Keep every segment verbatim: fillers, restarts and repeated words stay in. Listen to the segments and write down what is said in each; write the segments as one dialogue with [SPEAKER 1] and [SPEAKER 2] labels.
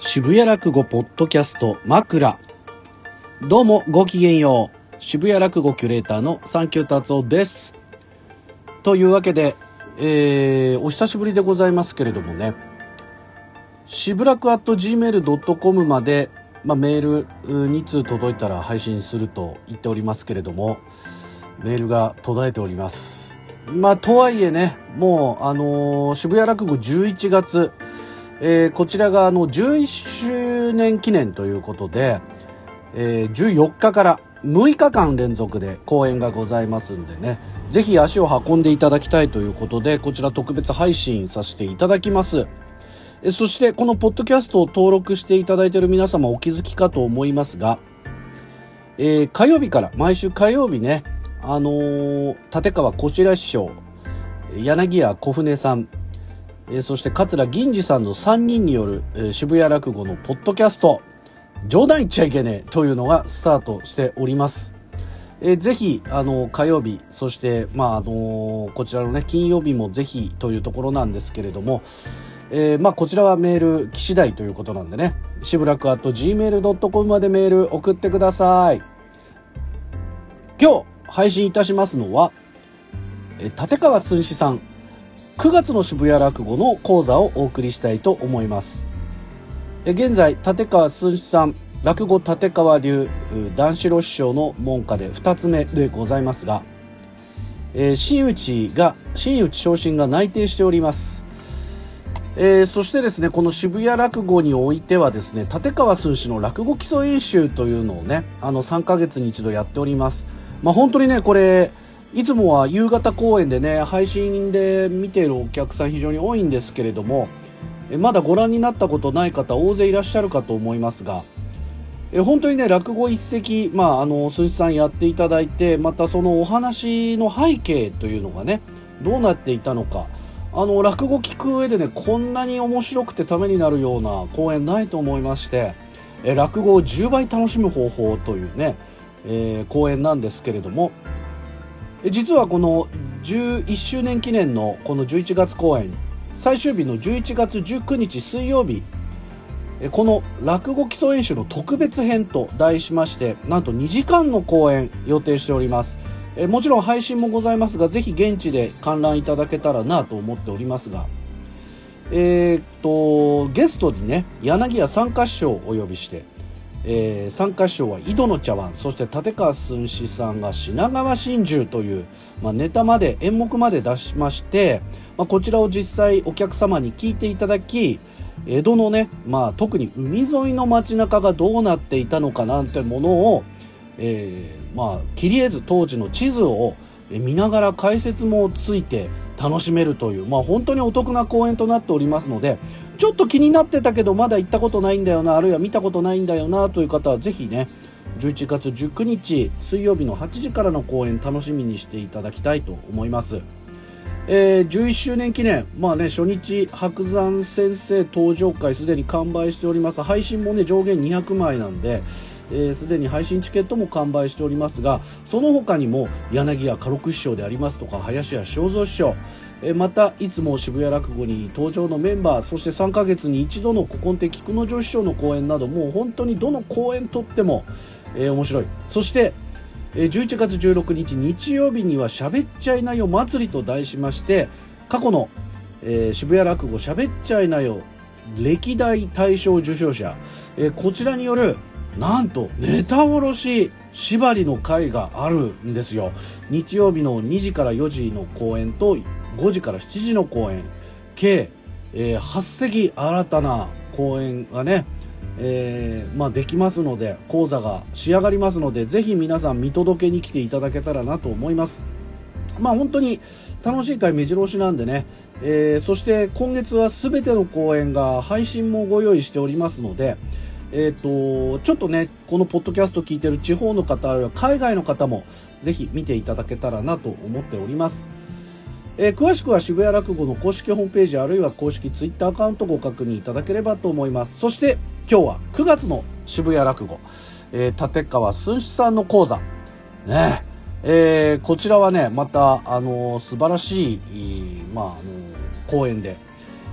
[SPEAKER 1] 渋谷落語ポッドキャスト枕。どうもごきげんよう。渋谷落語キュレーターのサンキュー達夫です。というわけで、えー、お久しぶりでございますけれどもね、渋楽 アットジーメールドットコム まで、まあ、メールに通届いたら配信すると言っておりますけれども、メールが途絶えております。まあとはいえね、もうあのー、渋谷落語じゅういちがつ、えー、こちらがあのじゅういっしゅうねん記念ということで、えー、じゅうよっかからむいかかん連続で公演がございますんでね、ぜひ足を運んでいただきたいということで、こちら特別配信させていただきます。えそしてこのポッドキャストを登録していただいている皆様お気づきかと思いますが、えー、火曜日から毎週火曜日ね、あのー、立川こしら師匠、柳家小舟さん、えー、そして桂銀次さんのさんにんによる、えー、渋谷落語のポッドキャスト、冗談言っちゃいけねえというのがスタートしております。えー、ぜひあの火曜日、そしてまああのー、こちらのね金曜日もぜひというところなんですけれども、えー、まあこちらはメール来次第ということなんでね、渋楽 アットジーメールドットコム までメール送ってください。今日配信いたしますのは、えー、立川寸志さんくがつの渋谷落語の講座をお送りしたいと思います。え現在立川寸志さん落語立川流段四郎師匠の門下でふたつめでございますが、えー、真打ちが真打ち昇進が内定しております。えー、そしてですね、この渋谷落語においてはですね、立川寸志の落語基礎演習というのをね、あのさんかげつに一度やっております。まあ本当にね、これいつもは夕方公演でね、配信で見ているお客さん非常に多いんですけれども、えまだご覧になったことない方大勢いらっしゃるかと思いますが、え本当にね、落語一席、まああの寸志さんやっていただいて、またそのお話の背景というのがね、どうなっていたのか、あの落語聞く上でね、こんなに面白くてためになるような公演ないと思いまして、え落語をじゅうばい楽しむ方法というね、えー、公演なんですけれども、実はこのじゅういっしゅうねん記念のこのじゅういちがつ公演、最終日のじゅういちがつじゅうくにち水曜日、この落語基礎演習の特別編と題しまして、なんとにじかんの公演予定しております。もちろん配信もございますが、ぜひ現地で観覧いただけたらなと思っておりますが、えー、っとゲストにね、柳家三歌師匠をお呼びして、えー、三歌師匠は井戸の茶碗、そして立川寸志さんが品川真珠という、まあ、ネタまで演目まで出しまして、まあ、こちらを実際お客様に聞いていただき、江戸のね、まあ、特に海沿いの街中がどうなっていたのかなんてものを、えーまあ、切り絵図当時の地図を見ながら解説もついて楽しめるという、まあ、本当にお得な公演となっておりますので、ちょっと気になってたけどまだ行ったことないんだよな、あるいは見たことないんだよなという方はぜひね、じゅういちがつじゅうくにち水曜日のはちじからの公演楽しみにしていただきたいと思います。えー、じゅういっしゅうねん記念、まあね、初日白山先生登場会すでに完売しております。配信もね上限にひゃくまいなんで、すで、えー、に配信チケットも完売しておりますが、その他にも柳家家六師匠でありますとか、林家正蔵師匠、えー、またいつも渋谷落語に登場のメンバー、そしてさんかげつに一度の古今亭菊之丞師匠の公演など、もう本当にどの公演とっても、えー、面白い。そしてじゅういちがつじゅうろくにち日曜日にはしゃべっちゃいなよ祭りと題しまして、過去の、えー、渋谷落語しゃべっちゃいなよ歴代大賞受賞者、えー、こちらによるなんとネタおろし縛りの会があるんですよ。日曜日のにじからよじの公演とごじからしちじの公演、計、えー、はち席新たな公演がね、えーまあ、できますので、講座が仕上がりますので、ぜひ皆さん見届けに来ていただけたらなと思います。まあ本当に楽しい会目白押しなんでね、えー、そして今月は全ての公演が配信もご用意しておりますので、えーとちょっとね、このポッドキャスト聞いてる地方の方、あるいは海外の方もぜひ見ていただけたらなと思っております。えー、詳しくは渋谷落語の公式ホームページ、あるいは公式ツイッターアカウントをご確認いただければと思います。そして今日はくがつの渋谷落語、えー、立川寸志さんの講座ね、えー、こちらはねまたあのー、素晴らしい、まああのー、講演で、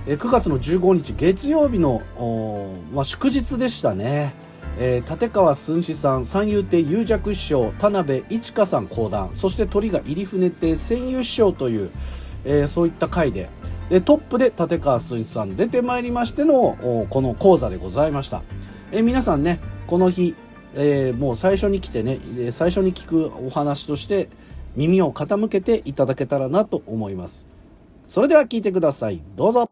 [SPEAKER 1] えー、くがつのじゅうごにち月曜日の、まあ、祝日でしたね。えー、立川寸志さん、三遊亭遊雀師匠、田辺一華さん講談、そして鳥が入船亭千遊師匠という、えー、そういった回で、でトップで立川寸志さん出てまいりましてのこの講座でございました。えー、皆さんね、この日、えー、もう最初に来てね、最初に聞くお話として耳を傾けていただけたらなと思います。それでは聞いてください。どうぞ。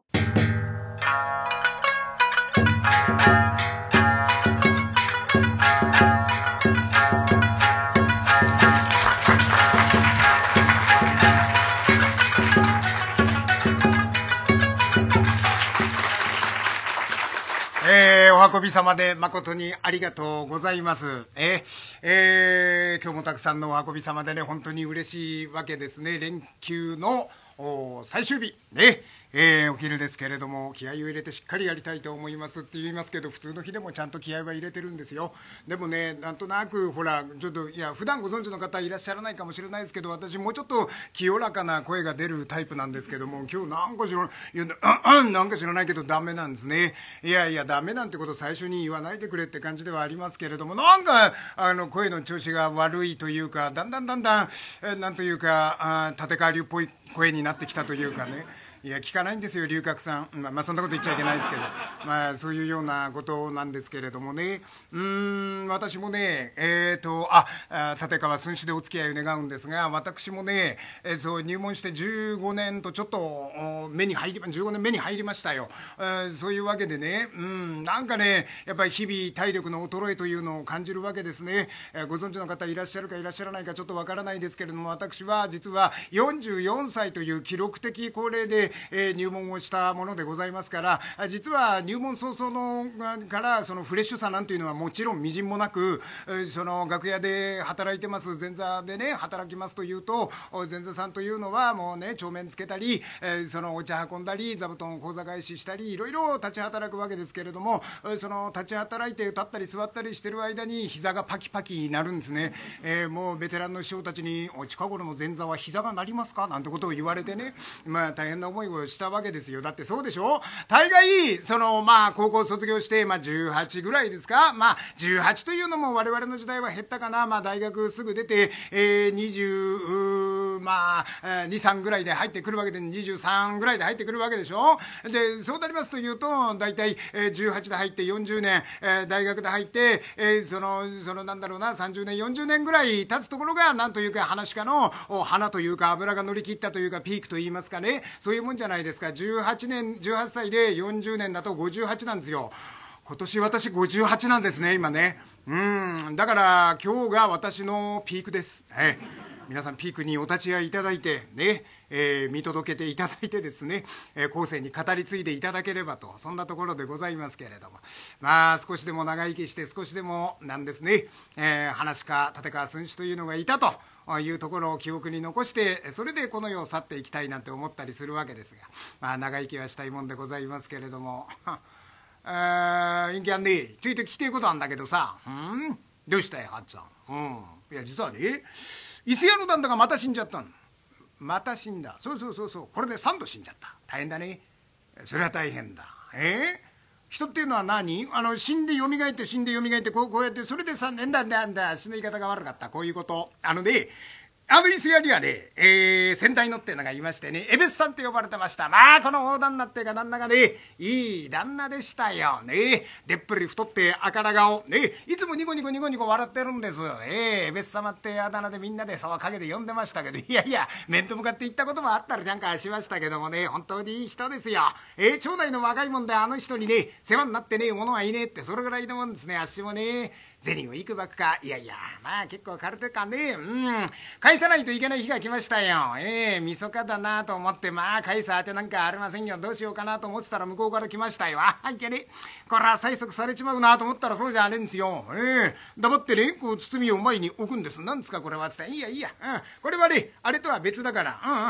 [SPEAKER 2] えー、お運び様で誠にありがとうございます。えーえー、今日もたくさんのお運び様でね、本当に嬉しいわけですね。連休の最終日ね、えー、お昼ですけれども、気合を入れてしっかりやりたいと思いますって言いますけど、普通の日でもちゃんと気合は入れてるんですよ。でもね、なんとなくほらちょっと、いや普段ご存知の方いらっしゃらないかもしれないですけど、私もうちょっと清らかな声が出るタイプなんですけども、今日なんか知らない、いや、あんなんか知らないけどダメなんですね。いやいやダメなんてこと最初に言わないでくれって感じではありますけれども、なんかあの声の調子が悪いというか、だんだんだんだん、えなんというか、あ立川流っぽい声になってきたというかね。いや聞かないんですよ龍角さん、まあ、まあそんなこと言っちゃいけないですけど、まあそういうようなことなんですけれどもね。うーん私もねえーとああ立川寸志でお付き合いを願うんですが、私もね、えー、そう入門してじゅうごねんとちょっと目に入りじゅうごねん目に入りましたよ。えー、そういうわけでね、うんなんかねやっぱり日々体力の衰えというのを感じるわけですね。えー、ご存知の方いらっしゃるかいらっしゃらないかちょっとわからないですけれども、私は実はよんじゅうよんさいという記録的高齢でえー、入門をしたものでございますから、実は入門早々のからそのフレッシュさなんていうのはもちろんみじんもなく、えー、その楽屋で働いてます前座でね働きますというと、前座さんというのはもうね帳面つけたり、えー、そのお茶運んだり座布団講座返ししたりいろいろ立ち働くわけですけれども、その立ち働いて立ったり座ったりしてる間に膝がパキパキになるんですね。えー、もうベテランの師匠たちにお近頃の前座は膝が鳴りますかなんてことを言われてね、まあ大変な思いをしたわけですよ。だってそうでしょ、大概そのまあ高校卒業して、まあ、じゅうはちぐらいですか、まあじゅうはちというのも我々の時代は減ったかな、まあ大学すぐ出て、えー、にじゅうまあに、さんぐらいで入ってくるわけで、にじゅうさんぐらいで入ってくるわけでしょ。でそうなりますというと大体、えー、じゅうはちで入ってよんじゅうねん、えー、大学で入って、えー、そのそのなんだろうなさんじゅうねんよんじゅうねんぐらい経つところがなんというか噺家の花というか油が乗り切ったというかピークといいますかね、そういうもんじゃないですか。じゅうはちねんじゅうはっさいでよんじゅうねんだとごじゅうはちなんですよ。今年私ごじゅうはちなんですね今ね。うんだから今日が私のピークです、はい、皆さんピークにお立ち会いいただいてね、えー、見届けていただいてですね、えー、後世に語り継いでいただければと、そんなところでございますけれども、まあ少しでも長生きして少しでもなんですね、えー、噺家立川寸志というのがいたというところを記憶に残して、それでこの世を去っていきたいなんて思ったりするわけですが、まあ長生きはしたいもんでございますけれども、あー、いんきゃんね、ちょいと聞きてえことあんだけどさ、うんどうしたよ、はっちゃん。うん。いや、実はね、伊勢屋の旦那がまた死んじゃったの。また死んだ。そうそうそうそう。これでさんど死んじゃった。大変だね。それは大変だ。えー人っていうのは何あの死んで蘇って死んで蘇ってこうこうやってそれでさんねんだんだんだ死の言い方が悪かったこういうことあのねあの伊勢屋にはね、えー、先代のっていうのがいましてね、エベスさんと呼ばれてました。まあこの大旦那っていうか旦那がねいい旦那でしたよね。でっぷり太って赤ら顔ね、いつもニコニコニコニコ笑ってるんです。えー、エベス様ってあだ名でみんなでそう陰で呼んでましたけど、いやいや面と向かって言ったこともあったらなんかしましたけどもね、本当にいい人ですよ。えー、町内の若いもんであの人にね世話になってねえものはいねえって、それぐらいのもんですね。あっしもね銭をいくばくか、いやいやまあ結構借りてかね、うん返さないといけない日が来ましたよ。ええー、みそかだなと思って、まあ返す当てなんかありませんよ。どうしようかなと思ってたら向こうから来ましたよ。ああいけね、これは催促されちまうなと思ったらそうじゃねえんですよ。ええー、黙ってねこう包みを前に置くんです。なんですかこれはつって、いやいや、うん、これはねあれとは別だから、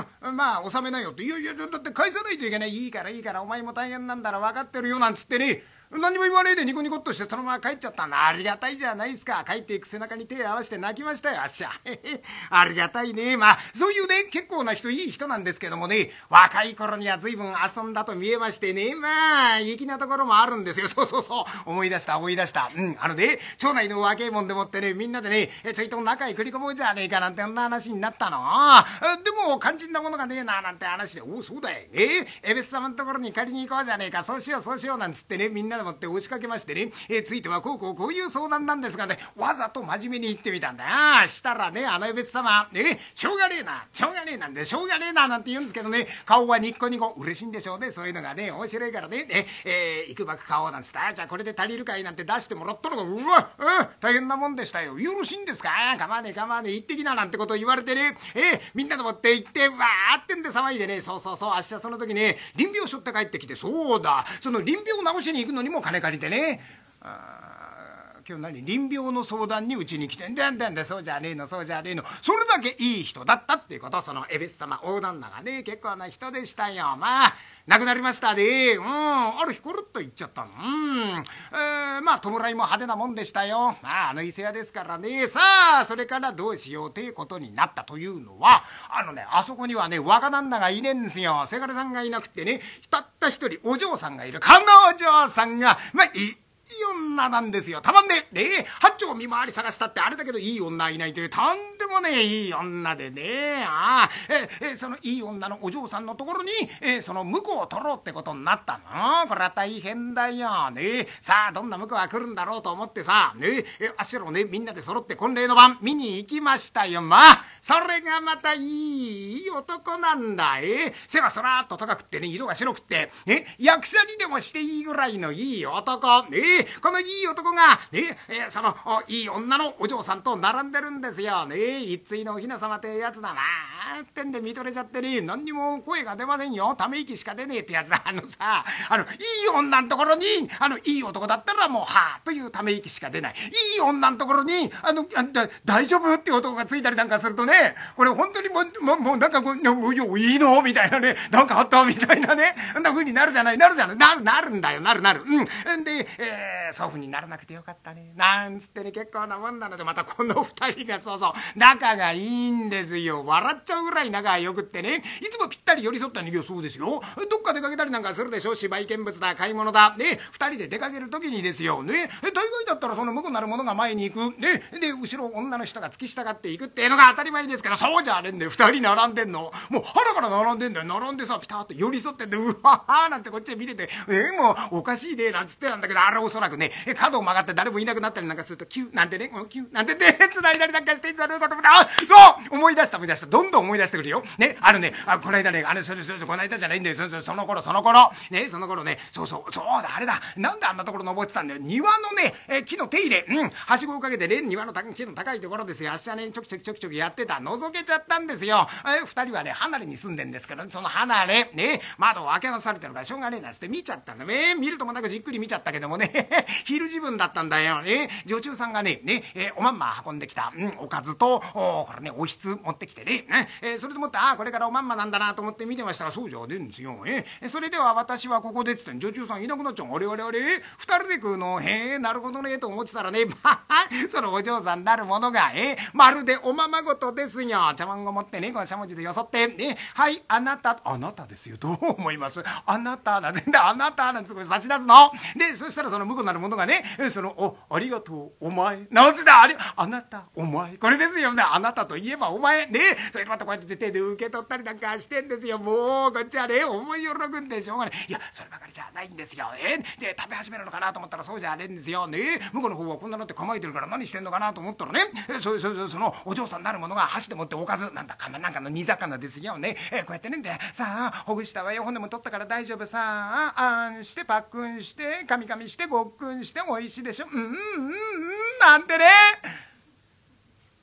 [SPEAKER 2] うん、うん、まあ納めなよって、いやいやだって返さないといけない、いいからいいからお前も大変なんだら分かってるよなんつってね、 何も言わねえでニコニコっとしてそのまま帰っちゃったんだ。ありがたいじゃないですか。帰っていく背中に手を合わせて泣きましたよ、あっしゃ。ありがたいね。まあそういうね結構な人、いい人なんですけどもね、若い頃には随分遊んだと見えましてね、まあ粋なところもあるんですよ。そうそうそう、思い出した思い出した。うんあのね、町内の若いもんでもってね、みんなでねちょいと中へ繰り込もうじゃねえかなんて、そんな話になったの。でも肝心なものがねえななんて話で、おおそうだよね、えべっ様のところに借りに行こうじゃねえか、そうしようそうしようなんつってね、みんなでもって押しかけましてね、えついてはこうこうこういう相談なんですがね、わざと真面目に言ってみたんだ。ああしたらね、あのえべっ様ね、しょうがねえなしょうがねえなんでしょうがねえななんて言うんですけどね、顔はニッコニコ、嬉しいんでしょうね、そういうのがね面白いからね、ええー、いくばく買おうなんつって、あじゃあこれで足りるかいなんて出してもらったのが、うわ、うん、大変なもんでしたよ。よろしいんですか、構わねえ構わねえ、行ってきななんてことを言われてね、えー、みんなでもって行ってわーってんで騒いでね、そうそうそう、あっしはその時ね臨病しょって帰ってきて、そうだ、その臨病を治しに行くのにも金借りてね、あ今日何臨病の相談にうちに来てんだんだんだ、そうじゃねえのそうじゃねえの、それだけいい人だったっていうこと、そのえべっ様大旦那がね結構な人でしたよ。まあ亡くなりましたで、うん、ある日コロッと言っちゃったの。うん、えー、まあ弔いも派手なもんでしたよ。まああの伊勢屋ですからね。さあそれからどうしようっていうことになったというのは、あのねあそこにはね若旦那がいねえんですよ。せがれさんがいなくてね、たった一人お嬢さんがいる。彼女さんがまあいいいい女なんですよ。たまんねえ。ねえ、八丁見回り探したってあれだけどいい女いないという、とんでもねえいい女でね。ああ、ええそのいい女のお嬢さんのところに、えその婿を取ろうってことになったの。これは大変だよ。ねえ、さあどんな婿が来るんだろうと思ってさ、ねえ、あっしらをねみんなで揃って婚礼の晩見に行きましたよ。まあそれがまたいい男なんだ。え背がそらっと高くってね、色が白くってえ役者にでもしていいぐらいのいい男ねえ、このいい男がねえそのいい女のお嬢さんと並んでるんですよ。ねえ一対のお雛様ってやつだなってんで見とれちゃってね、何にも声が出ませんよ、ため息しか出ねえってやつだ。あのさあのいい女のところにあのいい男だったらもうはあというため息しか出ない、いい女のところにあのあだ大丈夫っていう男がついたりなんかするとね、これ本当にもうもうもうなんかこういいのみたいなね、なんかあったみたいなね、そんな風になるじゃないなるじゃないなるなるんだよなるなるうんで、えー、そういう風にならなくてよかったねなんつってね、結構なもんなので、またこの二人がそうそう仲がいいんですよ。笑っちゃうぐらい仲がよくってね、いつもぴったり寄り添った人形、そうですよ、どっか出かけたりなんかするでしょ、芝居見物だ買い物だね、二人で出かける時にですよね、大概だったらその婿なる者が前に行くね、で後ろ女の人が付き従っていくっていうのが当たり前ですけど、そうじゃねえんだよ。二人並んでんの、もう腹から並んでんだよ。並んでさピタッと寄り添ってんで、うわはなんてこっちへ見てて、えー、もうおかしいねなんつってなんだけど、あれおそらくね角を曲がって誰もいなくなったりなんかするとキュッなんてね、キュッなんて手繋いだりなんかしてんじゃねえかと思って、あそう思い出した思い出した、どんどん思い出してくるよね。あのねあこの間ねあれそれそれこの間じゃないんだよ、そ, その頃その頃ねその頃ねそうそうそうだあれだ、なんであんなところ登ってたんだよ、庭のね、え木の手入れ、うんはしごをかけてね庭の木の高いところですよ、あっしはねちょきちょきちょきちょきやってた、覗けちゃったんですよ。え二人はね離れに住んでんですけど、ね、その離れね窓を開けなされてるからしょうがねえなつって見ちゃったんだね、見るともなくじっくり見ちゃったけどもね昼時分だったんだよね。女中さんがねね、えー、おまんま運んできた、うん、おかずとおこれねおひつ持ってきてね、えー、それでもってああこれからおまんまなんだなと思って見てましたら、そうじゃねえんですよ。えー、それでは私はここでっつって女中さんいなくなっちゃう。あれあれあれ二人で食うの、へえなるほどねと思ってたらねそのお嬢さんなるものがえー、まるでおままごとですよ。茶碗を持ってねこのしゃもじでよそってね、はいあなたあなたですよ、どう思います、あなたなんであなたなんて差し出すので、そしたらその婿なる者がねそのおありがとうお前なんつだあれあなたお前これですよね、あなたといえばお前ね、それでまたこうやって手で受け取ったりなんかしてんですよ。もうこっちはね思い喜んでしょうがない。いやそればかりじゃないんですよ。えで食べ始めるのかなと思ったらそうじゃねえんですよね。向こうの方はこんなのって構えてるから何してんのかなと思ったらね、そそそのお嬢さんなるものが箸でもっておかずなんだかなんかの煮魚ですよね。えこうやってねんでさあほぐしたわよ、骨も取ったから大丈夫さああんしてパックンしてカミカミしてごっくんしておいしいでしょうんうんうんうんなんてね。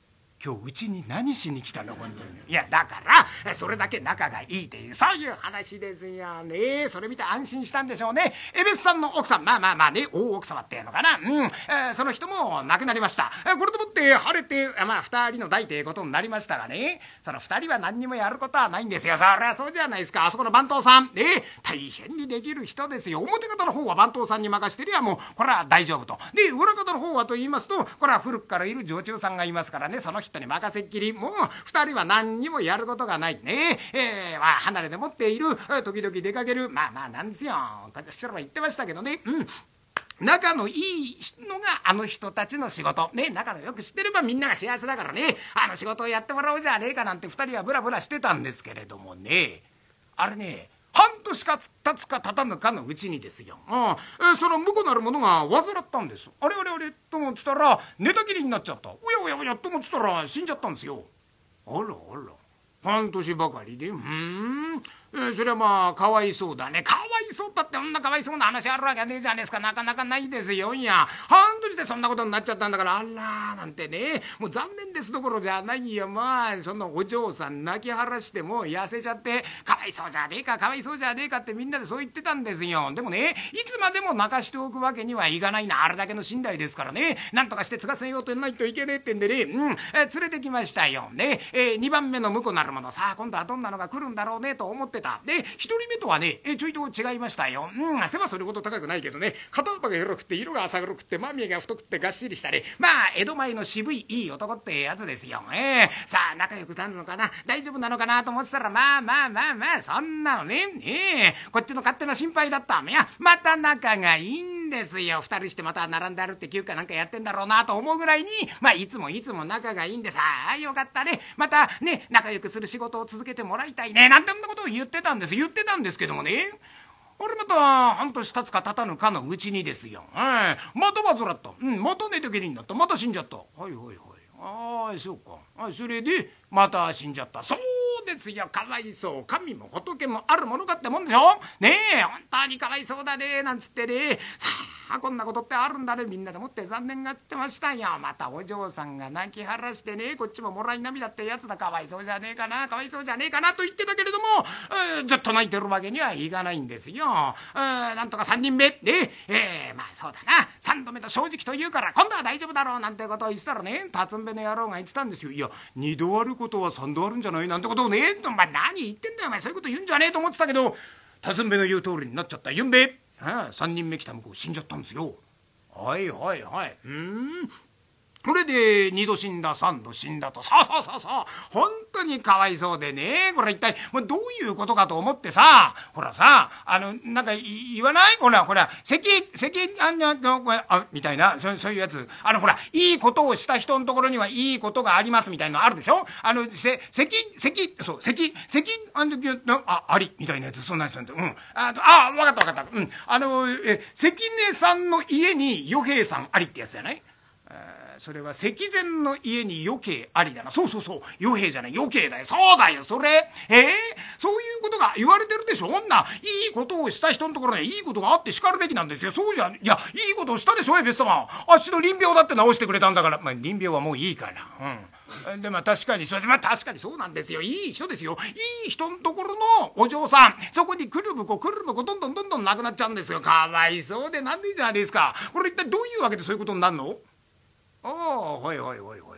[SPEAKER 2] 今日うちに何しに来たの本当に。いやだからそれだけ仲がいいっていうそういう話ですよね。それ見て安心したんでしょうね。エベスさんの奥さん、まあまあまあね、大奥様っていうのかな、うん、えー、その人も亡くなりました。えー、これでもって晴れてまあ二人の代ということになりましたがね、その二人は何にもやることはないんですよ。そりゃそうじゃないですか。あそこの番頭さん、えー、大変にできる人ですよ。表方の方は番頭さんに任してりゃもうこれは大丈夫と。で裏方の方はと言いますと、これは古くからいる女中さんがいますからね、その人に任せっきり、もう二人は何にもやることがないね。えー、まあ離れでもっている、時々出かける、まあまあなんですよ、私らは言ってましたけどね、うん、仲のいいのがあの人たちの仕事ね。仲のよく知ってればみんなが幸せだからね、あの仕事をやってもらおうじゃねえかなんて二人はブラブラしてたんですけれどもね、あれね、半年か経つか経たぬかのうちにですよ、うん、えー、その婿なる者が患ったんです。あれあれあれと思ってたら寝たきりになっちゃった。おやおやおやと思ってたら死んじゃったんですよ。あらあら、半年ばかりで、うーん、えー、それはまあかわいそうだね。かわいそうだって、女かわいそうな話あるわけねえじゃねえですか。なかなかないですよ。いや半年でそんなことになっちゃったんだから、あらなんてね、もう残念ですどころじゃないよ。まあそのお嬢さん泣き晴らしても痩せちゃってかわいそうじゃねえかかわいそうじゃねえかってみんなでそう言ってたんですよ。でもね、いつまでも泣かしておくわけにはいかないな。あれだけの寝台ですからね、なんとかして継がせようとないといけねえってんでね、うん、えー、連れてきましたよね。えー、にばんめの婿なるもの、さあ今度はどんなのが来るんだろうねと思ってた。でひとりめとはね、えちょいと違いましたよ。うん、背はそれほど高くないけどね、肩幅が広くて色が浅黒くて間見えが太くてがっしりしたね、まあ江戸前の渋いいい男ってやつですよ。えー、さあ仲良くなるのかな、大丈夫なのかなと思ってたら、まあまあまあまあそんなのね、えー、こっちの勝手な心配だった。いやまた仲がいいんですよ。二人してまた並んであるって休暇なんかやってんだろうなと思うぐらいに、まあいつもいつも仲がいいんでさあ、よかったね、またね仲良くする仕事を続けてもらいたいねなんてそんなことを言ってたんです言ってたんですけどもね、俺また半年経つか経たぬかのうちにですよ、うん、また患った、うん、また寝たきりになった、また死んじゃった。はいはいはい、ああそうか、あそれでまた死んじゃった。そうですよ、かわいそう。神も仏もあるものかってもんでしょねえ、本当にかわいそうだねなんつってね、さあこんなことってあるんだね、みんなでもって残念がってましたよ。またお嬢さんが泣き晴らしてね、こっちももらい涙ってやつだ、かわいそうじゃねえかなかわいそうじゃねえかなと言ってたけれども、えー、ずっと泣いてるわけにはいかないんですよ。えー、なんとかさんにんめね、えー、まあそうだな、さんどめと正直と言うから今度は大丈夫だろうなんてことを言ってたらね、辰んべの野郎が言ってたんですよ。いやにどあることはさんどあるんじゃないなんてことをね、お前何言ってんだよお前、そういうこと言うんじゃねえと思ってたけど、辰んべの言う通りになっちゃった。ゆんべ、ああさんにんめ来た向こう死んじゃったんですよ。はいはいはい、うーん、これでにど死んださんど死んだと、さあさあさあさあ、本当にかわいそうでね、これ一体もうどういうことかと思ってさ、ほらさ、あのなんか言わない、ほらほら咳咳あんなあみたいな、そそういうやつ、あのほらいいことをした人のところにはいいことがありますみたいなのあるでしょ。あのせ咳咳そう咳咳あのあありみたいなやつ、そんなやつなんて、うん、ああ分かった分かった、うん、あのえ関根さんの家に与兵衛さんありってやつじゃない。それは関前の家に余計ありだな。そうそうそう、余計じゃない余計だよ。そうだよそれ。えー、そういうことが言われてるでしょ。女いいことをした人のところにはいいことがあってしかるべきなんですよ。そうじゃ、いやいいことをしたでしょエベス様。あっしの臨病だって治してくれたんだから。まあ臨病はもういいから。うん。でまあ確かにそれでまあ確かにそうなんですよ。いい人ですよ。いい人のところのお嬢さん、そこにくるぶこくるぶこどんどんどんどんなくなっちゃうんですよ。かわいそうでなんでいいじゃないですか。これ一体どういうわけでそういうことになるの。ああはいはいはいはい、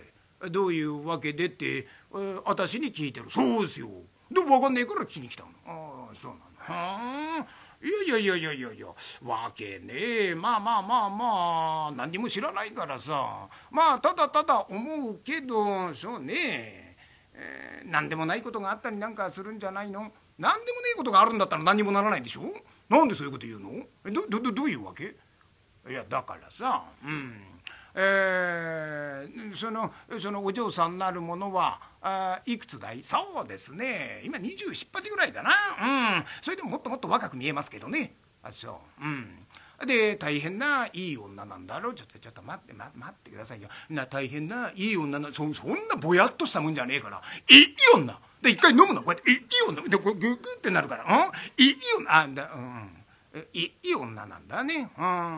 [SPEAKER 2] どういうわけでって、えー、私に聞いてる。そうですよ。でも分かんねえから聞きに来たの。ああそうなの。はあ、いやいやいやいやいやいや、わけねえ、まあまあまあまあ何にも知らないからさ、まあただただ思うけど、そうね、えー、何でもないことがあったりなんかするんじゃないの。何でもねえことがあるんだったら何にもならないでしょ。なんでそういうこと言うの。えどどどういうわけ。いやだからさ、うん、えー、そのそのお嬢さんなるものはあいくつだい。そうですね今にじゅうなな、はちぐらいだな。うん、それでももっともっと若く見えますけどね。あそう、うん、で大変ないい女なんだろう。ちょっとちょっと待って、ま、待ってくださいよ。な大変ないい女な そ, そんなぼやっとしたもんじゃねえから、いい女で一回飲むのこうやって、いい女でこうググってなるから、うん、いい女あだ、うん、いい女なんだね。うん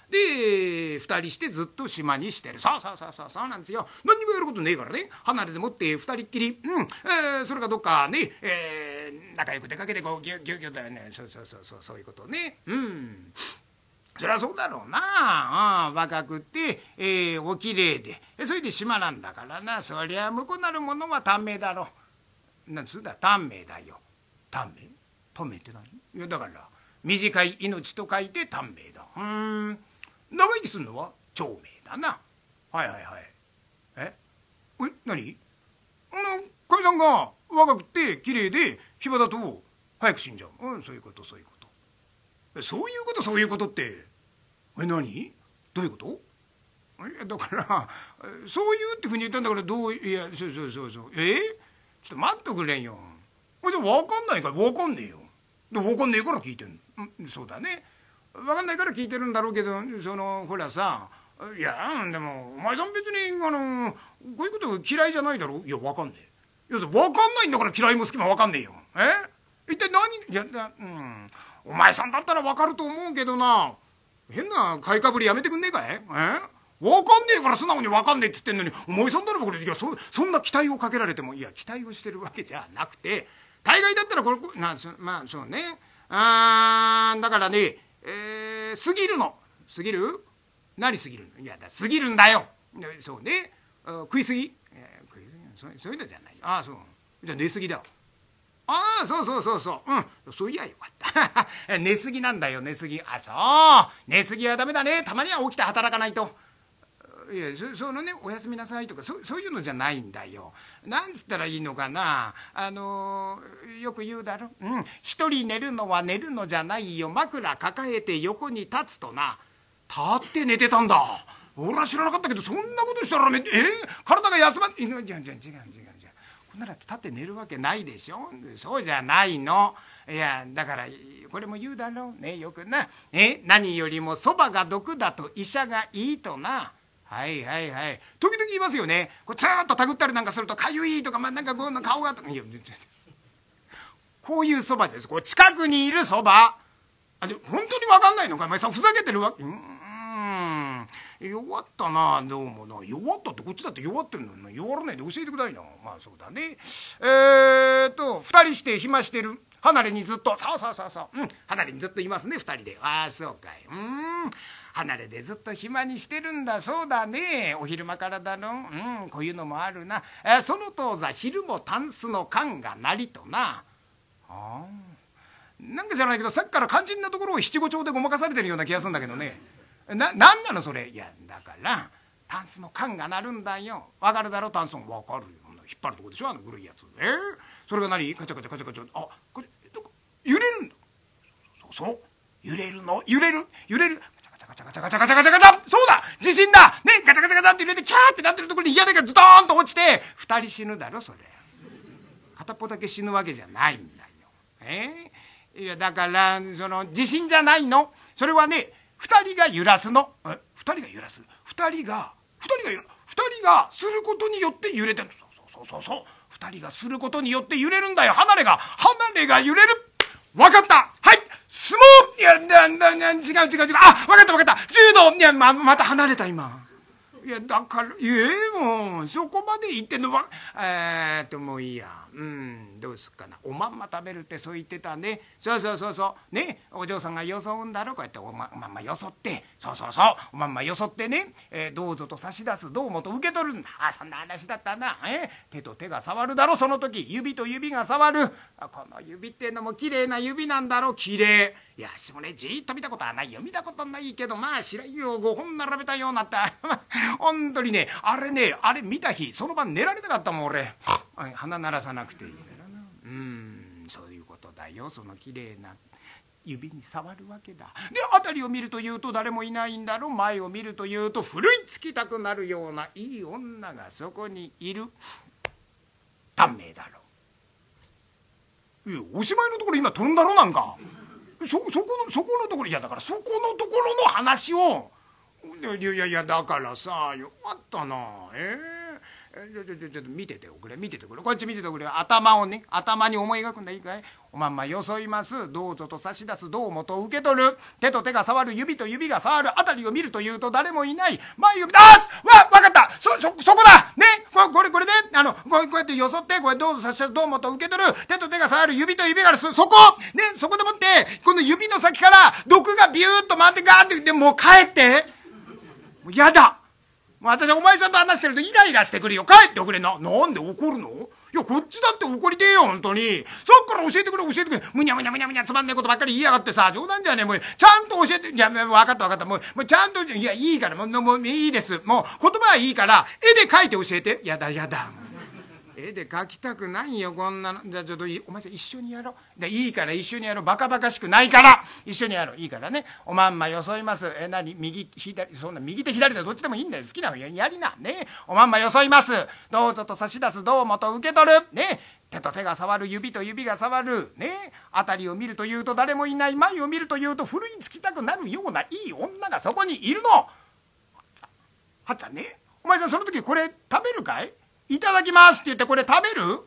[SPEAKER 2] でふたりしてずっと島にしてる。さあさあさあさあそうなんですよ。何にもやることねえからね、離れてもってふたりっきり、うん、えー、それがどっかね、えー、仲良く出かけてこうギュギュギュだよね。そうそうそうそう、そういうことね。うん、そりゃそうだろうな。あ若くて、えー、おきれいで、それで島なんだからな。そりゃ向こうなるものは短命だろう。なんつうだ、短命だよ。短命短命って何？いやだから短い命と書いて短命だ。うーん、長生きするのは長命だな。はいはいはい。ええ、何？あのかみさんが若くて綺麗で暇だと早く死んじゃう。うん、そういうことそういうこと。そういうことそういうことって、え、何？どういうこと？いやだからそういうってふうに言ったんだから、どう、いやそうそうそうそう、えちょっと待ってくれんよ。これで分かんないから分かんねえよ。で分かんねえから聞いてんの。うん、そうだね、分かんないから聞いてるんだろうけど、そのほらさ、いやでもお前さん別にあのこういうこと嫌いじゃないだろう。いや分かんねえ。いや分かんないんだから嫌いも好きも分かんねえよ。え一体何？いやだ、うん、お前さんだったら分かると思うけどな、変な買いかぶりやめてくんねえかい？え分かんねえから素直に分かんねえって言ってんのに、お前さんならばこれ、いや そ, そんな期待をかけられても、いや期待をしてるわけじゃなくて、大概だったらこれな、まあそうね、あだからね、えー、過ぎるの過ぎる何過ぎるの？いやだ過ぎるんだよ。そうね、食いすぎ、えー、食いすぎ、そう、そういうのじゃない。ああそうじゃあ寝すぎだ。ああそうそうそうそう、うん、そういやよかった寝すぎなんだよ、寝すぎ。あそう寝すぎはダメだね。たまには起きて働かないと。いや そ, そのね、おやすみなさいとか そ, そういうのじゃないんだよ。なんつったらいいのかな、あのー、よく言うだろ、うん、一人寝るのは寝るのじゃないよ、枕抱えて横に立つとな。立って寝てたんだ。俺は知らなかったけど、そんなことしたらめえー、体が休まん、違う違う違う違う違う、こんなら立って寝るわけないでしょ。そうじゃないの。いやだからこれも言うだろうね、よくな。え何よりもそばが毒だと医者がいいとな。はいはいはい、時々言いますよね。こうずーっとたぐったりなんかするとかゆいとか、まあ、なんかこうの顔がとか、いやこういうそばです。こう近くにいるそば。あで本当に分かんないのかお前さん、ふざけてるわけ。うーん弱ったな、どうもな。弱ったってこっちだって弱ってるのに弱らないで教えてくださいな。まあそうだね。えーっとふたりして暇してる。離れにずっと、そうそうそうそう、うん、離れにずっといますね、ふたりで。ああそうかい。うん、離れでずっと暇にしてるんだそうだね。お昼間からだろ。うん、こういうのもあるな。えその当座昼もタンスの缶がなりとな。ああなんかじゃないけど、さっきから肝心なところを七五調でごまかされてるような気がするんだけどね。な、なんなのそれ。いやだからタンスの缶が鳴るんだよ。わかるだろタンスの。わかるよ。引っ張るとこでしょ、あの古いやつ。えー、それが何？カチャカチャカチャカチャ。あこれ揺れるんだ。そうそう揺れるの揺れる揺れる。ガチャガチャガチャガチャガチャガチャガチャガチャ。そうだ地震だね。ガチャガチャガチャって揺れてキャーってなってるところに屋根がズドーンと落ちて二人死ぬだろそれ。片っぽだけ死ぬわけじゃないんだよ。えー、いやだからその地震じゃないの。それはね二人が揺らすの。え二人が揺らす。二人が二人が揺ら二人がすることによって揺れてる。そうそうそうそう二人がすることによって揺れるんだよ。離れが離れが揺れる。分かった。はい相撲。いやだだだ違う違う違う。あ分かった分かった。柔道。いや ま, また離れた今。いやだからええもうそこまで言ってんのはえー、っともういいや。うんどうすっかな。おまんま食べるってそう言ってたね。そうそうそうそうね。お嬢さんがよそうんだろ。こうやってお ま, おまんまよそって、そうそうそうおまんまよそってね、えー、どうぞと差し出す、どうもと受け取るんだ。あそんな話だったな。えー、手と手が触るだろその時。指と指が触る。あこの指ってのも綺麗な指なんだろ。綺麗。いやしもねじーっと見たことはないよ。見たことないけどまあ白いをごほん並べたようになった本当にねあれねあれ見た日その晩寝られなかったもん俺。鼻鳴らさなくていいからな。うんそういうことだよ。その綺麗な指に触るわけだ。で辺りを見るというと誰もいないんだろ。前を見るというとふるいつきたくなるようないい女がそこにいる。短命だろ。いやおしまいのところ今飛んだろなんか。そ, そこのそこのところいやだからそこのところの話をいやいやいやだからさよかったな。えちょちょちょちょっと見てておくれ見ててくれこっち見ててくれ頭をね頭に思い描くんだいいかいおまんまよそいますどうぞと差し出すどうもと受け取る手と手が触る指と指が触るあたりを見るというと誰もいない前を見あわわかったそそそこだねここれこれであのこうこうやってよそってこれどうぞ差し出すどうもと受け取る手と手が触る指と指がそそこねそこでもってこの指の先から毒がビューッと回ってガーってでもう帰ってもうやだ私はお前さんと話してるとイライラしてくるよ帰っておくれななんで怒るのいやこっちだって怒りてえよ本当にさっきから教えてくれ教えてくれむにゃむにゃむにゃむにゃつまんないことばっかり言いやがってさ冗談じゃねえもうちゃんと教えていや分かった分かったもうもうちゃんといやいいからもうもういいですもう言葉はいいから絵で描いて教えてやだやだ絵で描きたくないよこんなのじゃあちょっとお前さん一緒にやろうでいいから一緒にやろうバカバカしくないから一緒にやろういいからねおまんまよそいますえ何右左そんな右手左手どっちでもいいんだよ好きなのややりなねおまんまよそいますどうぞと差し出すどうもと受け取るね手と手が触る指と指が触るねあたりを見るというと誰もいない前を見るというとふるいつきたくなるようないい女がそこにいるのはっちゃんねお前さんその時これ食べるかいいただきますって言ってこれ食べる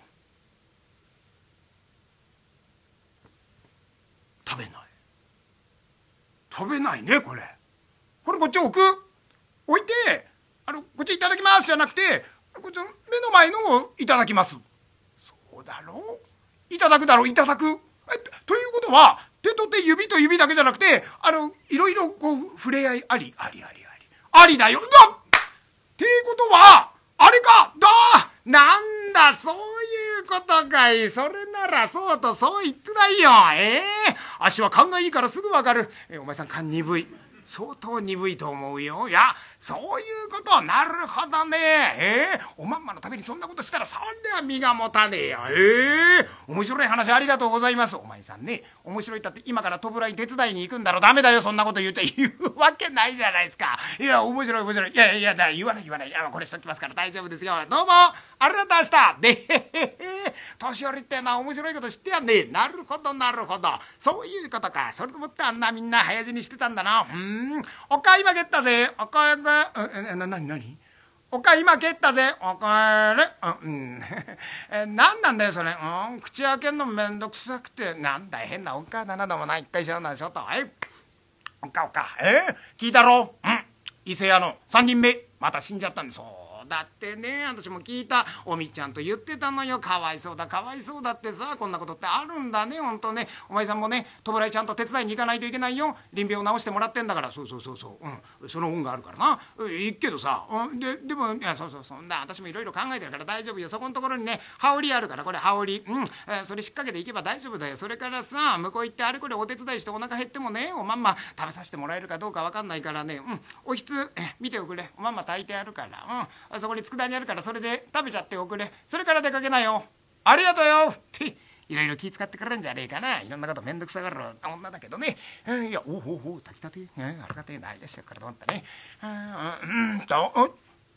[SPEAKER 2] 食べない食べないねこれこれこっち置く置いてあのこっちいただきますじゃなくてこっちの目の前のをいただきますそうだろういただくだろういただくえということは手と手指と指だけじゃなくてあのいろいろこう触れ合いありありありありありだよだっていうことはあれかだなんだそういうことかいそれならそうとそう言ってないよええー、足は勘がいいからすぐわかるえお前さん勘鈍い相当鈍いと思うよいやそういうことなるほどねえー、おまんまのためにそんなことしたらそりゃ身が持たねえよええー、面白い話ありがとうございますお前さんね面白いったって今から戸ぶらに手伝いに行くんだろダメだよそんなこと言っちゃ言うわけないじゃないですかいや面白い面白いいやいやだ言わない言わないいやこれしときますから大丈夫ですよどうもありがとうございましたでへへへ年寄りってのは面白いこと知ってやんねえなるほどなるほどそういうことかそれと思ってあんなみんな早死にしてたんだなうんおか今蹴ったぜおかがえななになにおか今蹴ったぜおかえれうんえなんなんだよそれうん口開けんのめんどくさくてなんだ変なおかだなどもな一回しようなしょとはいおかおかえ聞いたろうん伊勢屋のさんにんめまた死んじゃったんですそうだってね私も聞いたおみちゃんと言ってたのよかわいそうだかわいそうだってさこんなことってあるんだねほんとねお前さんもね戸ぶらいちゃんと手伝いに行かないといけないよ臨病治してもらってんだからそうそうそうそう、うん、その恩があるからな行くけどさ、うん、ででもいやそうそうそんな私もいろいろ考えてるから大丈夫よそこのところにね羽織あるからこれ羽織うん、えー、それしっかけていけば大丈夫だよそれからさ向こう行ってあれこれお手伝いしてお腹減ってもねおまんま食べさせてもらえるかどうかわかんないからねうんおひつえ見ておくれおまんま炊いてあるからうんそこに佃煮あるからそれで食べちゃっておくれそれから出かけなよありがとうよっていろいろ気使ってくれるんじゃねえかないろんなことめんどくさがる女だけどね、えー、いやおうおうおう炊きたて、えー、ありがてえなよしよからと思ったねうんうんと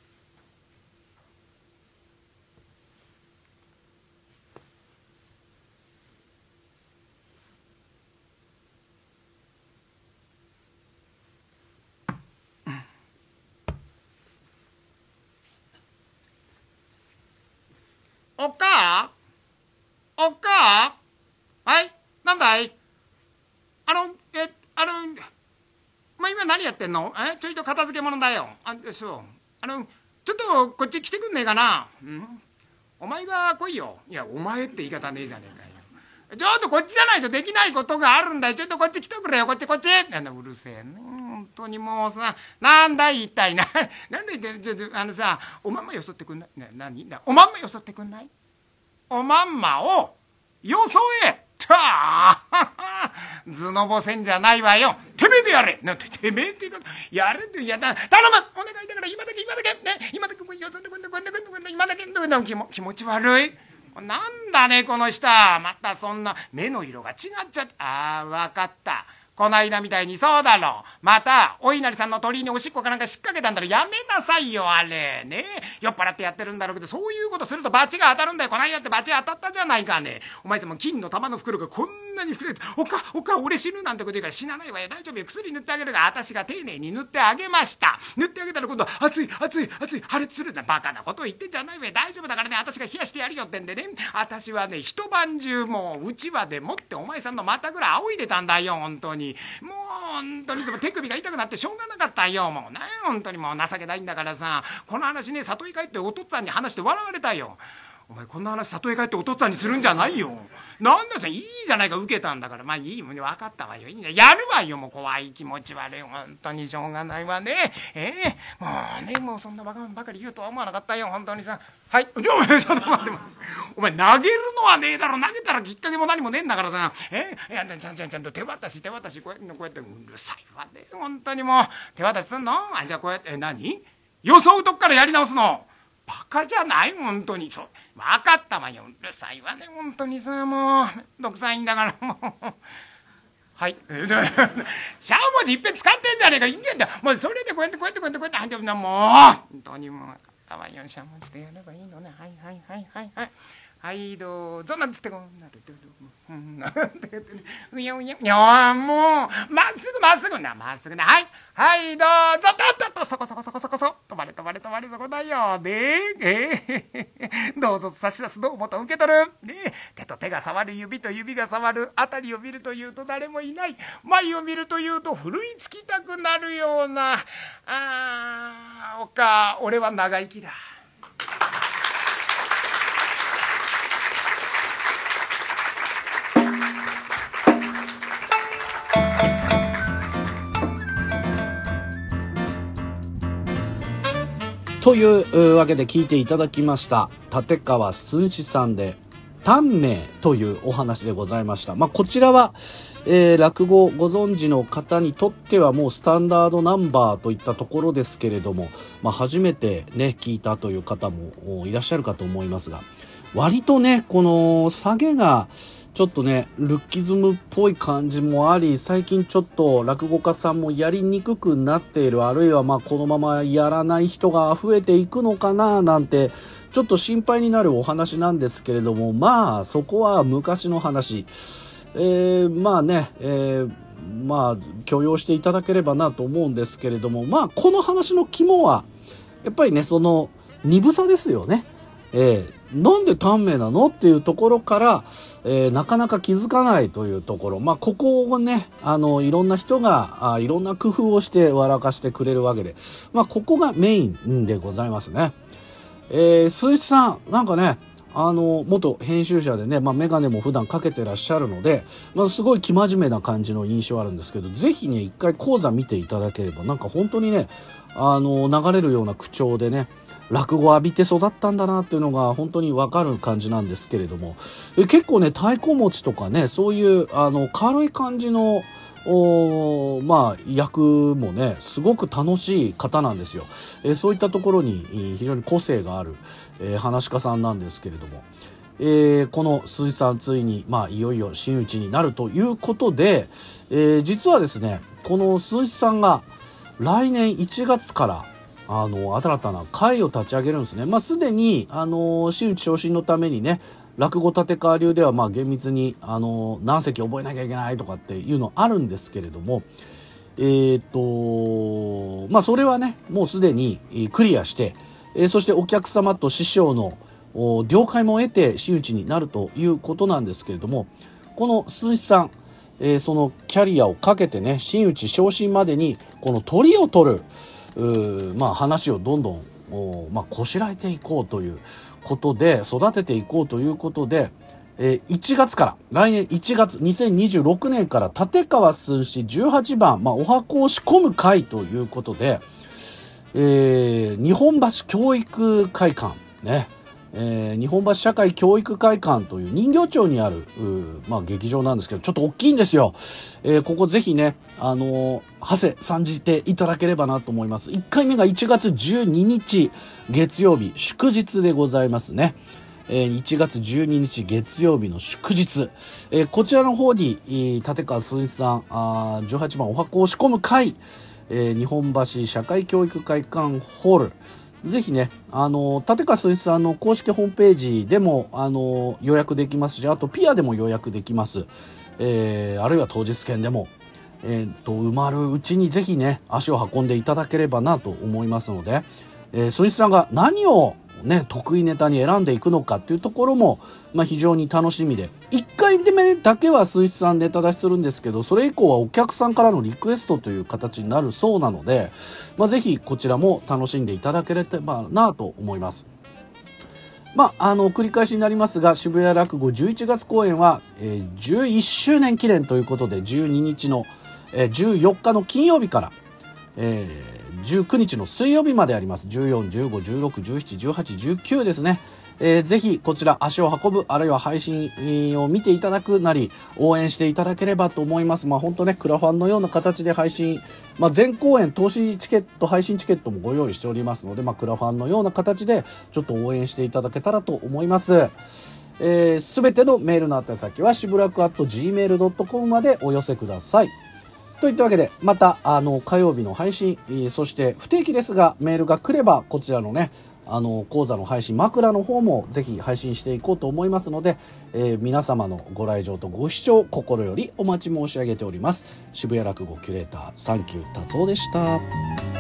[SPEAKER 2] おっかおっかはいなんだいあのえあのまあ今何やってんのえちょいと片付け物だよあそうあのちょっとこっち来てくんねえかなうんお前が来いよいやお前って言い方ねえじゃねえかよちょっとこっちじゃないとできないことがあるんだよちょっとこっち来てくれよこっちこっちなんだうるせえね本当にもうさなんだい一体ななんで言ってちょっとあのさおまんまよそってくんないな何だおまんまよそってくんないおまんまをよそえたあ頭のぼせんじゃないわよてめえでやれなんててめえって言うかやれってやだ頼むお願いだから今だけ今だけね今だけよそってくんでくんでくんでくんで今だけ気も気持ち悪いなんだねこの人またそんな目の色が違っちゃってああ分かったこないだみたいに。そうだろ。またお稲荷さんの鳥居におしっこかなんか引っ掛けたんだろ。やめなさいよあれね。酔っ払ってやってるんだろうけど、そういうことすると罰が当たるんだよ。こないだって罰当たったじゃないかね。お前さんも金の玉の袋がこんなに膨れて、おかおか俺死ぬなんてこと言うから、死なないわよ大丈夫よ、薬塗ってあげるが。私が丁寧に塗ってあげました。塗ってあげたら今度は熱い熱い熱い破裂するんだ。バカなこと言ってんじゃないわよ。大丈夫だからね、私が冷やしてやるよってんでね。私はね一晩中もううちわでもってお前さんの股ぐらい仰いでたんだよ本当に。もう本当に手首が痛くなってしょうがなかったよ。もうね本当にもう情けないんだからさ。この話ね里へ帰ってお父っつぁんに話して笑われたよ。お前こんな話里へ帰ってお父っつぁんにするんじゃないよ。なんださいいじゃないか、受けたんだから。まあいいもんね、分かったわよ。いいね、やるわよ。もう怖い気持ち悪い、本当にしょうがないわね。ええー、もうねもうそんなバカばかり言うとは思わなかったよ本当にさ。はい、ちょちょっと待ってお前投げるのはねえだろ。投げたらきっかけも何もねえんだからさ。えいやちゃんちゃんちゃんと手渡し手渡しこうやってこうやってうるさいわね本当に。もう手渡しすんの。あじゃあこうやってえ何よそうとこからやり直すの。バカじゃない本当に。ちょ分かったわよ。うるさいわね本当にさ。もうめんどくさいんだからもうはい。しゃもじいっぺん使ってんじゃねえか。いいんだよ。もうそれでこうやってこうやってこうやってこうやってあんたもう本当にもう分かったわよ。しゃもじでやればいいのね。はいはいはいはいはい。はいどうぞなんつってこんなってなんて言ってね。うやうやいやもうまっすぐまっすぐなまっすぐな。はいはいどうぞとっとっとそこそこそこそこそ止まれ止まれ止まれそこだよねえー、どうぞ差し出すどうもと受け取るね。手と手が触る指と指が触るあたりを見るというと誰もいない。前を見るというと奮いつきたくなるような。あーおか俺は長生きだ。
[SPEAKER 1] というわけで聞いていただきました立川寸志さんで短命というお話でございました。まあ、こちらは、えー、落語ご存知の方にとってはもうスタンダードナンバーといったところですけれども、まあ、初めてね聞いたという方もいらっしゃるかと思いますが、割とねこの下げがちょっとねルッキズムっぽい感じもあり、最近ちょっと落語家さんもやりにくくなっている、あるいはまあこのままやらない人が増えていくのかななんてちょっと心配になるお話なんですけれども、まあそこは昔の話、えー、まあね、えー、まあ許容していただければなと思うんですけれども、まあこの話の肝はやっぱりねその鈍さですよね。えー、なんで短命なのっていうところから、えー、なかなか気づかないというところ、まあここをねあのいろんな人があいろんな工夫をして笑かしてくれるわけで、まあここがメインでございますね。えー、鈴木さんなんかねあの元編集者でね、まあ、メガネも普段かけてらっしゃるので、まあ、すごい生真面目な感じの印象あるんですけど、ぜひね一回講座見ていただければなんか本当にねあの流れるような口調でね落語を浴びて育ったんだなっていうのが本当に分かる感じなんですけれども、え結構ね太鼓持ちとかねそういうあの軽い感じのおまあ役もねすごく楽しい方なんですよ。えー、そういったところに非常に個性がある、えー、話し家さんなんですけれども、えー、この鈴木さんついにまあいよいよ真打ちになるということで、えー、実はですねこの鈴木さんが来年いちがつからあの新たな会を立ち上げるんですね。まあすでにあの真打ち昇進のためにね落語立川流ではまあ厳密にあの何席覚えなきゃいけないとかっていうのあるんですけれども、えーとまあそれはねもうすでにクリアして、えー、そしてお客様と師匠の了解も得て真打ちになるということなんですけれども、この鈴木さん、えー、そのキャリアをかけてね真打ち昇進までにこのトリを取るうまあ話をどんどんまあこしらえていこうということで育てていこうということで、えー、いちがつから来年いちがつにせんにじゅうろくねんから立川寸志じゅうはちばん、まあ、お箱を仕込む会ということで、えー、日本橋教育会館ね、えー、日本橋社会教育会館という人形町にある、まあ、劇場なんですけどちょっと大きいんですよ。えー、ここぜひねあのー、長谷参じていただければなと思います。いっかいめがいちがつじゅうににち月曜日祝日でございますね。 えー、いちがつじゅうににち月曜日の祝日、えー、こちらの方に立川鈴一さんあじゅうはちばんお箱を仕込む会、えー、日本橋社会教育会館ホール、ぜひね、あの立川鈴一さんの公式ホームページでもあの予約できますし、あとピアでも予約できます、えー、あるいは当日券でも、えー、と埋まるうちにぜひね足を運んでいただければなと思いますので、えー、鈴一さんが何をね、得意ネタに選んでいくのかっていうところも、まあ、非常に楽しみで、いっかいめだけは鈴一さんネタ出しするんですけど、それ以降はお客さんからのリクエストという形になるそうなので、まあ、ぜひこちらも楽しんでいただければなと思います。まあ、あの繰り返しになりますが、渋谷落語じゅういちがつ公演は、えー、じゅういっしゅうねん記念ということで、じゅうににちの、えー、じゅうよっかの金曜日から、えー、じゅうくにちの水曜日まであります。じゅうよん、じゅうご、じゅうろく、じゅうしち、じゅうはち、じゅうきゅうですね。えー、ぜひこちら足を運ぶ、あるいは配信を見ていただくなり応援していただければと思います。まあ本当ね、クラファンのような形で配信、まあ、全公演投資チケット、配信チケットもご用意しておりますので、まあ、クラファンのような形でちょっと応援していただけたらと思います。えー、すべてのメールの宛先はしぶらく アットジーメールドットコム までお寄せください。といったわけで、またあの火曜日の配信、そして不定期ですがメールが来ればこちらのね、あの講座の配信、枕の方もぜひ配信していこうと思いますので、えー、皆様のご来場とご視聴心よりお待ち申し上げております。渋谷落語キュレーターサンキュー達夫でした。